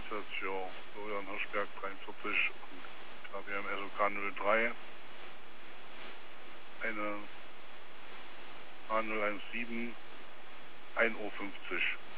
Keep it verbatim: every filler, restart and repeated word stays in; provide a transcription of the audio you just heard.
Station Florian Hirschberg dreiundvierzig und K B M S O K null drei. Eine A null eins sieben, ein Uhr fünfzig.